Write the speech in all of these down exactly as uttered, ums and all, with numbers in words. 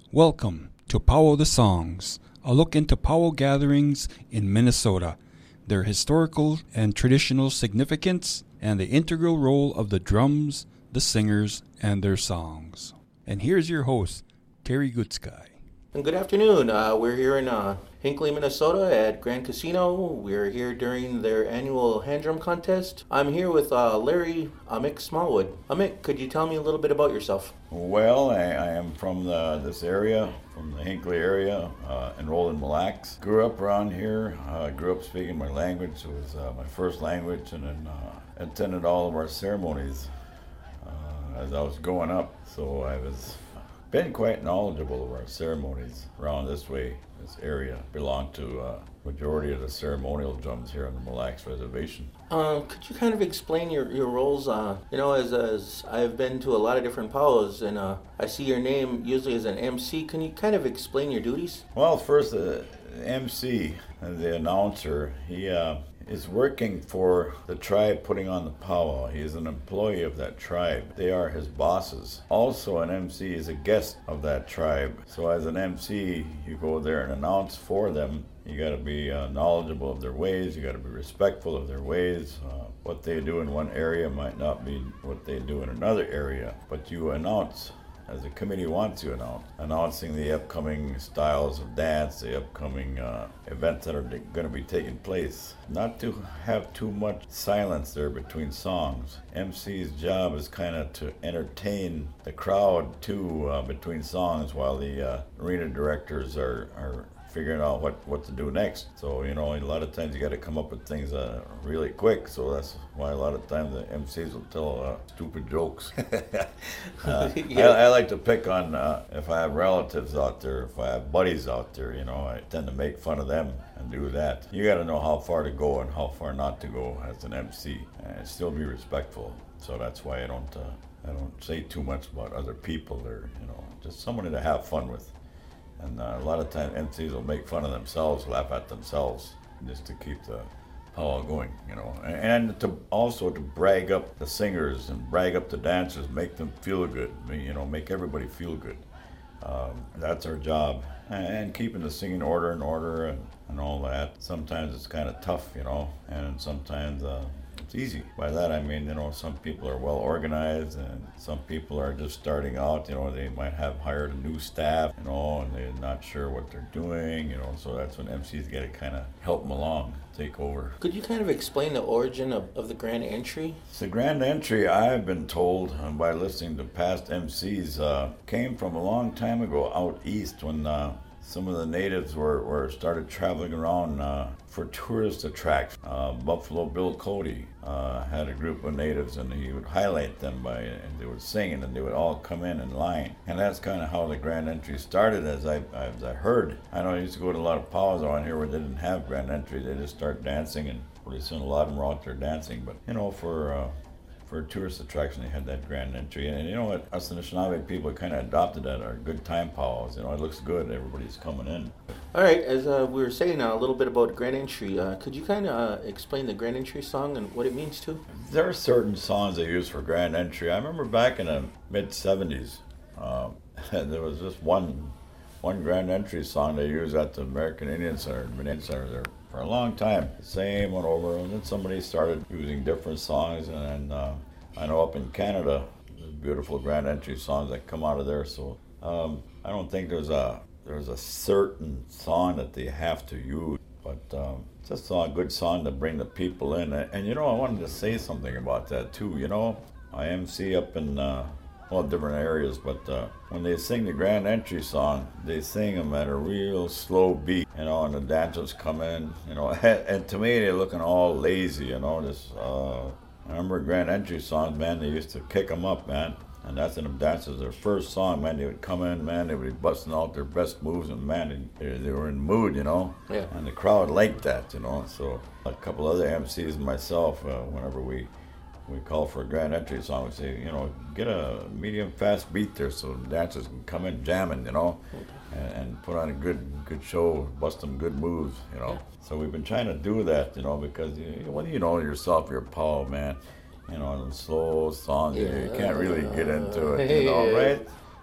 Welcome to Powwow the Songs, a look into powwow gatherings in Minnesota, their historical and traditional significance, and the integral role of the drums, the singers, and their songs. And here's your host, Terry Goodsky. And good afternoon. Uh, we're here in uh, Hinckley, Minnesota at Grand Casino. We're here during their annual hand drum contest. I'm here with uh, Larry Amick Smallwood. Amick, could you tell me a little bit about yourself? Well, I, I am from the, this area, from the Hinckley area, uh, enrolled in Mille Lacs. Grew up around here. Uh, grew up speaking my language. It was uh, my first language, and then uh, attended all of our ceremonies uh, as I was growing up. So I was been quite knowledgeable of our ceremonies around this way. This area belonged to uh, majority of the ceremonial drums here on the Mille Lacs Reservation. Uh, could you kind of explain your, your roles? Uh, you know, as, as I've been to a lot of different powwows, and uh, I see your name usually as an M C. Can you kind of explain your duties? Well, first, the M C, the announcer, he uh, is working for the tribe putting on the powwow. He is an employee of that tribe. They are his bosses. Also, an M C is a guest of that tribe. So as an M C, you go there and announce for them. You got to be uh, knowledgeable of their ways. You got to be respectful of their ways. Uh, what they do in one area might not be what they do in another area, but you announce as the committee wants you announce, announcing the upcoming styles of dance, the upcoming uh, events that are going to be taking place. Not to have too much silence there between songs. M C's job is kind of to entertain the crowd too uh, between songs while the uh, arena directors are, are figuring out what, what to do next. So, you know, a lot of times you got to come up with things uh, really quick. So that's why a lot of times the M Cs will tell uh, stupid jokes. uh, yeah. I, I like to pick on, uh, if I have relatives out there, if I have buddies out there, you know, I tend to make fun of them and do that. You got to know how far to go and how far not to go as an M C and still be respectful. So that's why I don't, uh, I don't say too much about other people. They're, you know, just someone to have fun with. And uh, a lot of times M Cs will make fun of themselves, laugh at themselves, just to keep the powwow going, you know. And, and to also to brag up the singers and brag up the dancers, make them feel good, you know, make everybody feel good. Um, that's our job. And, and keeping the singing order in order and, and all that. Sometimes it's kind of tough, you know, and sometimes uh, it's easy. By that I mean, you know, some people are well organized and some people are just starting out, you know, they might have hired a new staff, you know, and they're not sure what they're doing, you know, so that's when M Cs got to kind of help them along, take over. Could you kind of explain the origin of, of the Grand Entry? The Grand Entry, I've been told uh, by listening to past M Cs, uh, came from a long time ago out east when uh, some of the natives were, were started traveling around uh, for tourist attractions. Uh, Buffalo Bill Cody uh, had a group of natives, and he would highlight them by, and they would sing, and they would all come in in line. And that's kind of how the Grand Entry started, as I, as I heard. I know I used to go to a lot of powwows around here where they didn't have Grand Entry. They just start dancing, and pretty soon a lot of them were out there dancing. But you know, for uh, for a tourist attraction, they had that Grand Entry. And you know what, us Anishinaabe people kind of adopted that, our good time powwows. You know, it looks good, everybody's coming in. All right, as uh, we were saying uh, a little bit about Grand Entry, uh, could you kind of uh, explain the Grand Entry song and what it means too? There are certain songs they use for Grand Entry. I remember back in the mid seventies, uh, there was just one one Grand Entry song they used at the American Indian Center, Indian Center there for a long time. The same one over, and then somebody started using different songs, and then uh, I know up in Canada, there's beautiful Grand Entry songs that come out of there. So um, I don't think there's a there's a certain song that they have to use, but um, it's just a good song to bring the people in. And, and you know, I wanted to say something about that too. You know, I M C up in uh, well, different areas, but uh, when they sing the Grand Entry song, they sing them at a real slow beat, you know, and the dancers come in, you know, and, and to me, they're looking all lazy, you know, this, uh, I remember Grand Entry songs, man, they used to kick them up, man, and that's in the dancers, their first song, man, they would come in, man, they would be busting out their best moves, and man, they, they were in the mood, you know, yeah. And the crowd liked that, you know, so a couple other M Cs and myself, uh, whenever we we call for a Grand Entry song, we say, you know, get a medium fast beat there so the dancers can come in jamming, you know, and, and put on a good good show, bust some good moves, you know. So we've been trying to do that, you know, because you, well, you know yourself, you're a powwow man, you know, and slow songs, you, know, you can't really get into it, you know, right?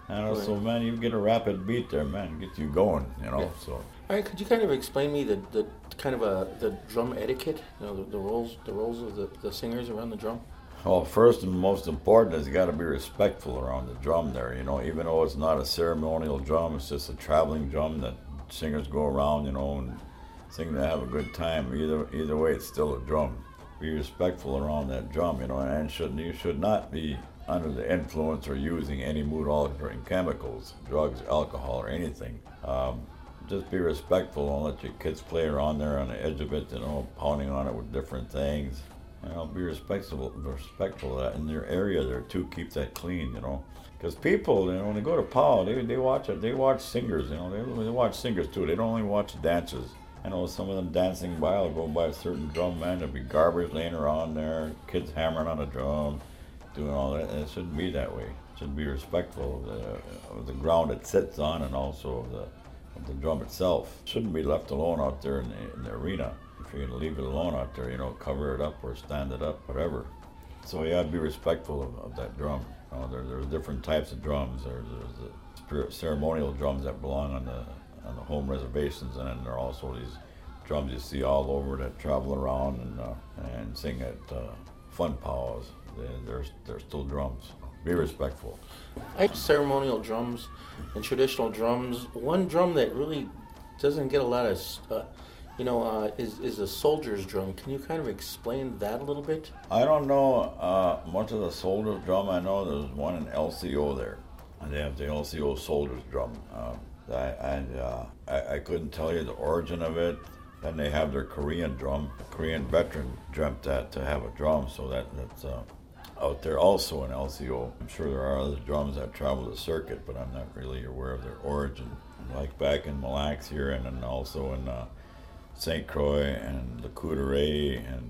And also, man, you get a rapid beat there, man, get you going, you know. Yeah. So, all right, could you kind of explain me the, the kind of a the drum etiquette? You know, the, the roles the roles of the, the singers around the drum. well, first and most important is you got to be respectful around the drum there, you know. Even though it's not a ceremonial drum, it's just a traveling drum that singers go around, you know, and sing to have a good time. Either either way, it's still a drum. Be respectful around that drum, you know, and should you should not be under the influence or using any mood altering chemicals, drugs, alcohol, or anything. Um, just be respectful. Don't let your kids play around there on the edge of it, you know, pounding on it with different things. You know, be respectful, respectful of that in your area there too. Keep that clean, you know. Because people, you know, when they go to Powell, they they watch it. They watch singers, you know. They, they watch singers too. They don't only watch dancers. I know some of them dancing by will go by a certain drum, man. There'll be garbage laying around there, kids hammering on a drum, doing all that. And it shouldn't be that way. It should be respectful of the, of the ground it sits on and also of the, of the drum itself. It shouldn't be left alone out there in the, in the arena. If you're going to leave it alone out there, you know, cover it up or stand it up, whatever. So you have to be respectful of, of that drum. You know, there, there's different types of drums. There's, there's the spirit, ceremonial drums that belong on the on the home reservations, and then there are also these drums you see all over that travel around and uh, and sing at uh, fun powwows. They, they're, they're still drums. Be respectful. I have ceremonial drums and traditional drums. One drum that really doesn't get a lot of, uh, you know, uh, is is a soldier's drum. Can you kind of explain that a little bit? I don't know uh, much of the soldier's drum. I know there's one in L C O there, and they have the L C O soldier's drum. Um, I, and uh, I, I couldn't tell you the origin of it. Then they have their Korean drum. A Korean veteran dreamt that to have a drum, so that that's uh, out there also in L C O. I'm sure there are other drums that travel the circuit, but I'm not really aware of their origin. Like back in Mille Lacs here, and then also in uh, Saint Croix and Le Coudray and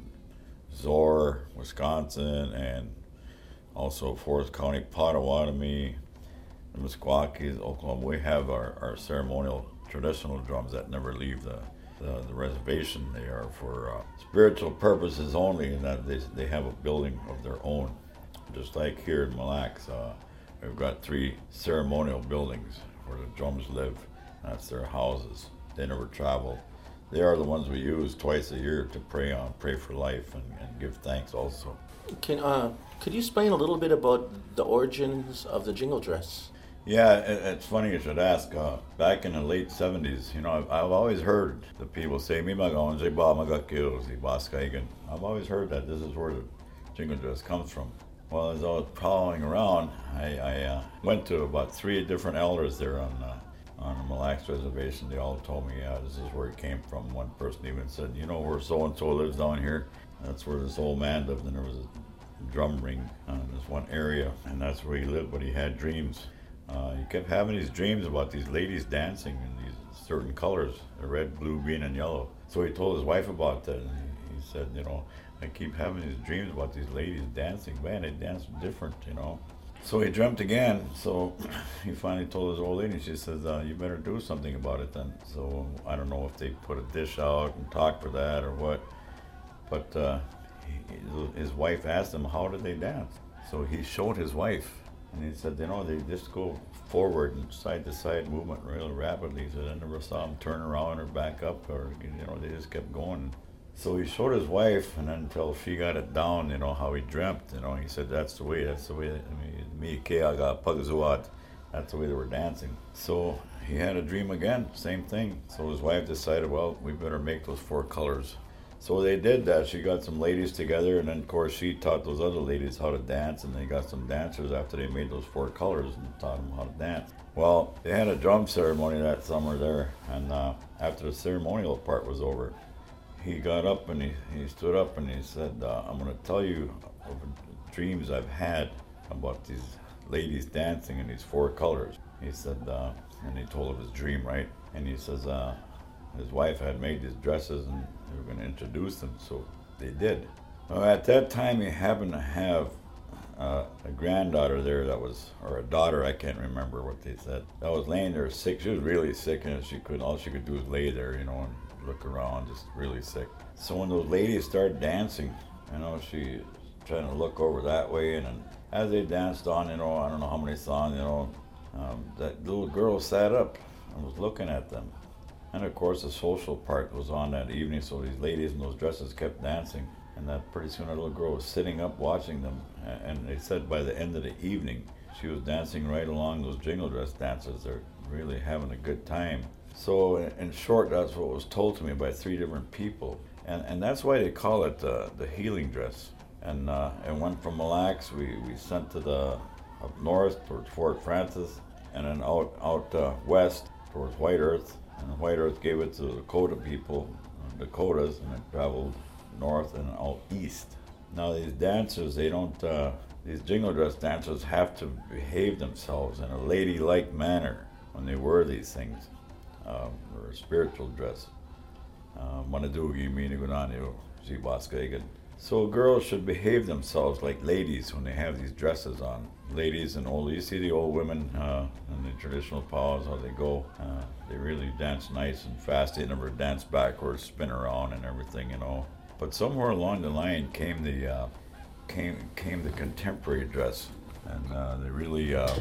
Zoar, Wisconsin, and also Forest County, Potawatomi, the Meskwakis, Oklahoma. We have our, our ceremonial traditional drums that never leave the, the, the reservation. They are for uh, spiritual purposes only, and that they, they have a building of their own. Just like here in Mille Lacs, uh, we've got three ceremonial buildings where the drums live. That's their houses. They never travel. They are the ones we use twice a year to pray on, pray for life, and, and give thanks also. Can uh, could you explain a little bit about the origins of the jingle dress? Yeah, it, it's funny you should ask. Uh, back in the late seventies, you know, I've, I've always heard the people say, "Mi magon je ba magakil si baskaigan." I've always heard that this is where the jingle dress comes from. Well, as I was prowling around, I, I uh, went to about three different elders there on uh, on the Mille Lacs reservation. They all told me, yeah, this is where it came from. One person even said, you know where so-and-so lives down here? That's where this old man lived, and there was a drum ring in this one area, and that's where he lived, but he had dreams. Uh, he kept having these dreams about these ladies dancing in these certain colors, the red, blue, green, and yellow. So he told his wife about that, and he, he said, you know, I keep having these dreams about these ladies dancing. Man, they dance different, you know. So he dreamt again, so he finally told his old lady, she says, uh, you better do something about it then. So I don't know if they put a dish out and talked for that or what, but uh, he, his wife asked him, how did they dance? So he showed his wife, and he said, you know, they just go forward and side-to-side movement really rapidly. He said, I never saw them turn around or back up, or, you know, they just kept going. So he showed his wife, and then until she got it down, you know, how he dreamt, you know, he said, that's the way, that's the way, I mean, me, Keaga, Pagzuat, that's the way they were dancing. So he had a dream again, same thing. So his wife decided, well, we better make those four colors. So they did that. She got some ladies together, and then, of course, she taught those other ladies how to dance, and they got some dancers after they made those four colors and taught them how to dance. Well, they had a drum ceremony that summer there, and uh, after the ceremonial part was over, he got up and he, he stood up and he said, uh, I'm going to tell you of dreams I've had about these ladies dancing in these four colors. He said, uh, and he told of his dream, right? And he says, uh, his wife had made these dresses and they were going to introduce them, so they did. Well, at that time, he happened to have uh, a granddaughter there that was, or a daughter, I can't remember what they said, that was laying there sick. She was really sick, and she could, all she could do was lay there, you know, and look around, just really sick. So when those ladies started dancing, you know, she was trying to look over that way, and then as they danced on, you know, I don't know how many songs, you know, Um, that little girl sat up and was looking at them. And of course, the social part was on that evening, so these ladies in those dresses kept dancing. And that pretty soon, a little girl was sitting up watching them. And they said by the end of the evening, she was dancing right along those jingle dress dances. They're really having a good time. So, in short, that's what was told to me by three different people. And and that's why they call it uh, the healing dress. And uh, it went from Mille Lacs, we, we sent to the up north towards Fort Francis, and then out, out uh, west towards White Earth. And White Earth gave it to the Dakota people, Dakotas, and it traveled north and out east. Now these dancers, they don't, uh, these jingle dress dancers have to behave themselves in a ladylike manner when they wear these things, um, or a spiritual dress. Manadugi, Minigunani, Zibaskagan. So girls should behave themselves like ladies when they have these dresses on. Ladies and old, you see the old women uh, in the traditional powwows, how they go. Uh, they really dance nice and fast. They never dance backwards, spin around and everything, you know. But somewhere along the line came the uh, came came the contemporary dress, and uh, they really uh,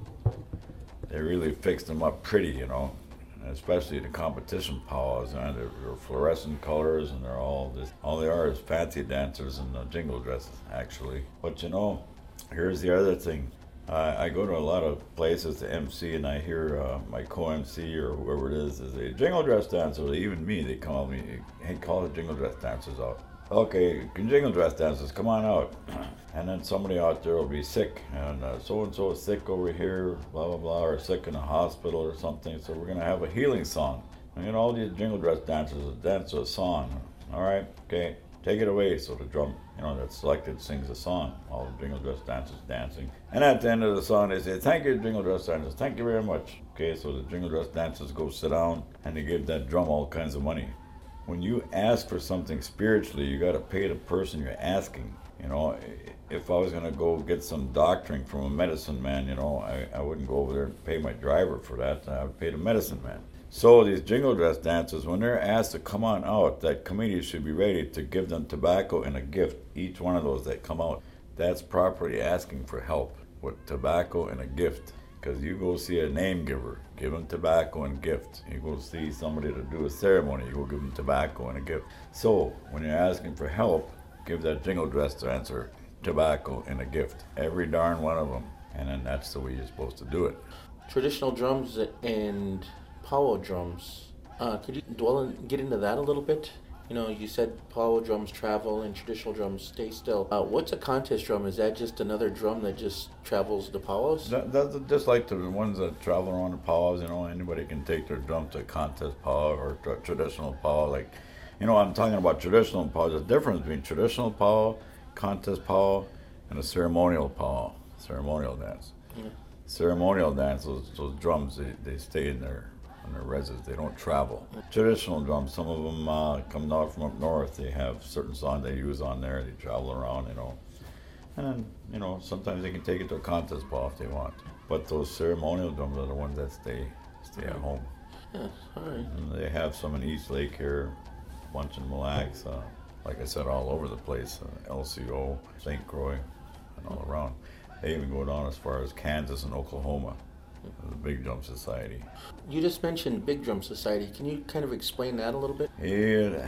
they really fixed them up pretty, you know. Especially the competition powwows, and they're, they're fluorescent colors, and they're all this. All they are is fancy dancers in the jingle dresses, actually. But you know, here's the other thing. Uh, I go to a lot of places to M C, and I hear uh, my co-M C or whoever it is is a jingle dress dancer. Even me, they call me, hey, call the jingle dress dancers out. Okay, jingle dress dancers, come on out. And then somebody out there will be sick, and uh, so-and-so is sick over here, blah, blah, blah, or sick in a hospital or something, so we're going to have a healing song. And you know, all these jingle dress dancers will dance to a song. All right, okay, take it away. So the drum, you know, that's selected sings a song, all the jingle dress dancers dancing. And at the end of the song, they say, thank you, jingle dress dancers, thank you very much. Okay, so the jingle dress dancers go sit down, and they give that drum all kinds of money. When you ask for something spiritually, you got to pay the person you're asking. You know, if I was going to go get some doctoring from a medicine man, you know, I, I wouldn't go over there and pay my driver for that. I would pay the medicine man. So these jingle dress dancers, when they're asked to come on out, that committee should be ready to give them tobacco and a gift. Each one of those that come out, that's properly asking for help with tobacco and a gift. Because you go see a name giver, give them tobacco and gift. You go see somebody to do a ceremony, you go give them tobacco and a gift. So when you're asking for help, give that jingle dress dancer tobacco and a gift. Every darn one of them. And then that's the way you're supposed to do it. Traditional drums and powwow drums. Uh, could you dwell and get into that a little bit? You know, you said powwow drums travel and traditional drums stay still. Uh, what's a contest drum? Is that just another drum that just travels the powwows? That, that's just like the ones that travel around the powwows. You know, anybody can take their drum to a contest powwow or tra- traditional powwow. Like, you know, I'm talking about traditional powwow. There's a difference between traditional powwow, contest powwow, and a ceremonial powwow, ceremonial dance. Yeah. Ceremonial dance, those, those drums, they, they stay in their in their residence. They don't travel. Traditional drums, some of them uh, come out from up north. They have certain songs they use on there. They travel around, you know. And then, you know, sometimes they can take it to a contest powwow if they want. But those ceremonial drums are the ones that stay stay at home. Yeah, all right. And they have some in East Lake here, a bunch in Mille Lacs, uh, like I said, all over the place, uh, L C O, Saint Croix, and all around. They even go down as far as Kansas and Oklahoma, the Big Drum Society. You just mentioned Big Drum Society. Can you kind of explain that a little bit? Yeah,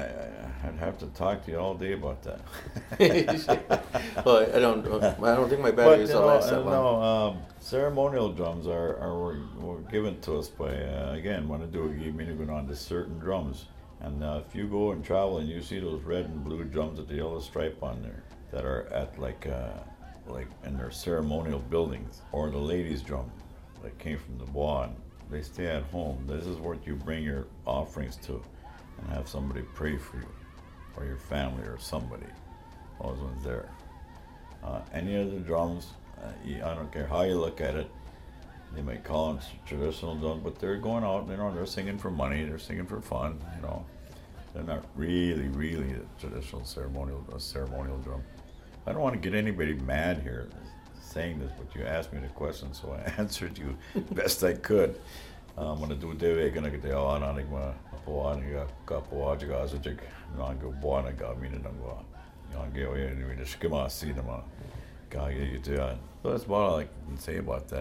I, I'd have to talk to you all day about that. Well, I don't, I don't think my battery is all last that long. No, um, ceremonial drums are, are were, were given to us by, uh, again, Manadugi, Minigun to certain drums. And uh, if you go and travel and you see those red and blue drums with the yellow stripe on there that are at like, uh, like in their ceremonial buildings, or the ladies' drum that came from the bois, they stay at home. This is what you bring your offerings to and have somebody pray for you or your family or somebody. Those ones there. Uh, any of the drums, uh, I don't care how you look at it, they might call them traditional drums, but they're going out, you know, they're singing for money, they're singing for fun, you know. They're not really, really a traditional ceremonial, a ceremonial drum. I don't want to get anybody mad here saying this, but you asked me the question, so I answered you best I could. I'm going to do it. I'm going to get out on it. I'm going to go out and I'm going to go out and I'm going to go out and I'm going to go out and I'm going to go out. So that's what all I can say about that.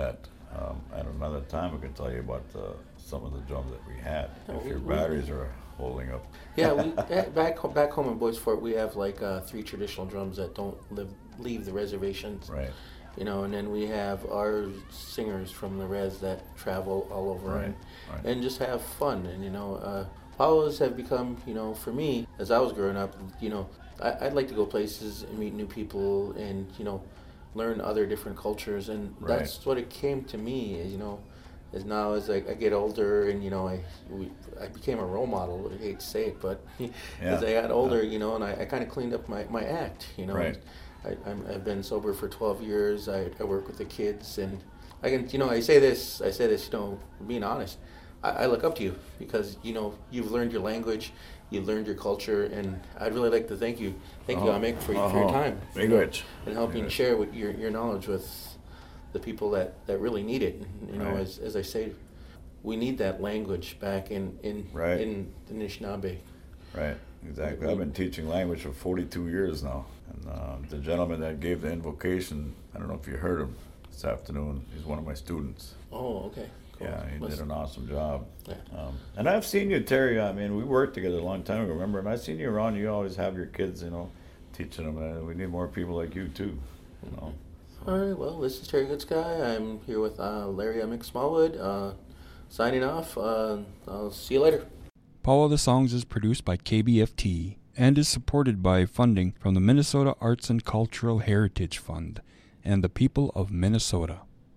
Um, at another time, we can tell you about uh, some of the drums that we had, Yeah, if we- your we- batteries are holding up. Yeah, we back back ho- back home in Boys Fort, we have like uh, three traditional drums that don't live leave the reservations. Right, You know, and then we have our singers from the res that travel all over Right, and, right. and just have fun. And you know, uh, powwows have become, you know, for me as I was growing up, you know, I, I'd like to go places and meet new people and you know, learn other different cultures. And Right. that's what it came to me. Is, you know, as now as I, I get older and you know, I we, I became a role model. I hate to say it, but as Yeah. I got older, you know, and I, I kind of cleaned up my, my act. You know. Right. I, I'm, I've been sober for twelve years. I, I work with the kids, and I can, you know, I say this, I say this, you know, being honest. I, I look up to you because, you know, you've learned your language, you've learned your culture, and I'd really like to thank you, thank you, Oh, Amik, for, for your oh, time. very you know, good. and helping Very good. share with your, your knowledge with the people that, that really need it. You know, Right. as, as I say, we need that language back in in Right. in the Anishinaabe. Right, exactly. I've been teaching language for forty-two years now. And uh, the gentleman that gave the invocation, I don't know if you heard him this afternoon, he's one of my students. Oh, okay. Cool. Yeah, he Must- did an awesome job. Yeah. Um, and I've seen you, Terry. I mean, we worked together a long time ago, remember? And I've seen you around. You always have your kids, you know, teaching them. And we need more people like you, too. You know. All right, well, this is Terry Goodsky. I'm here with uh, Larry Emick Smallwood. Uh, signing off. Uh, I'll see you later. Powwow the Songs is produced by K B F T and is supported by funding from the Minnesota Arts and Cultural Heritage Fund and the people of Minnesota.